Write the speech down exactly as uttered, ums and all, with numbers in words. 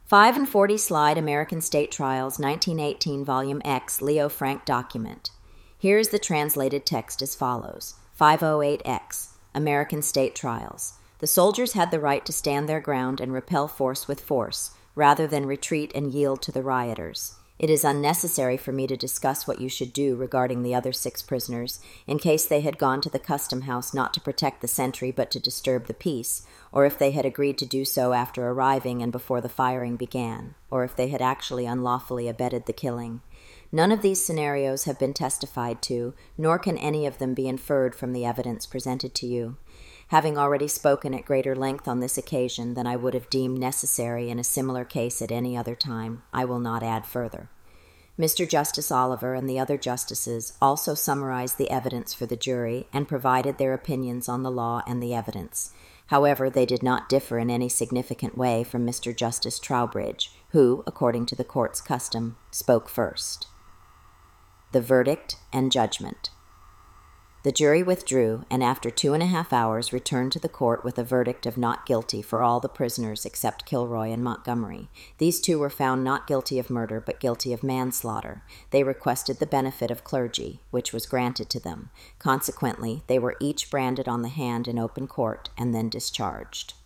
five and forty slide American State Trials, nineteen eighteen, Volume X, Leo Frank document. Here is the translated text as follows. five oh eight X, American State Trials. The soldiers had the right to stand their ground and repel force with force, rather than retreat and yield to the rioters. It is unnecessary for me to discuss what you should do regarding the other six prisoners, in case they had gone to the custom house not to protect the sentry but to disturb the peace, or if they had agreed to do so after arriving and before the firing began, or if they had actually unlawfully abetted the killing. None of these scenarios have been testified to, nor can any of them be inferred from the evidence presented to you. Having already spoken at greater length on this occasion than I would have deemed necessary in a similar case at any other time, I will not add further. Mister Justice Oliver and the other justices also summarized the evidence for the jury and provided their opinions on the law and the evidence. However, they did not differ in any significant way from Mister Justice Trowbridge, who, according to the court's custom, spoke first. The verdict and judgment. The jury withdrew, and after two and a half hours returned to the court with a verdict of not guilty for all the prisoners except Kilroy and Montgomery. These two were found not guilty of murder, but guilty of manslaughter. They requested the benefit of clergy, which was granted to them. Consequently, they were each branded on the hand in open court and then discharged.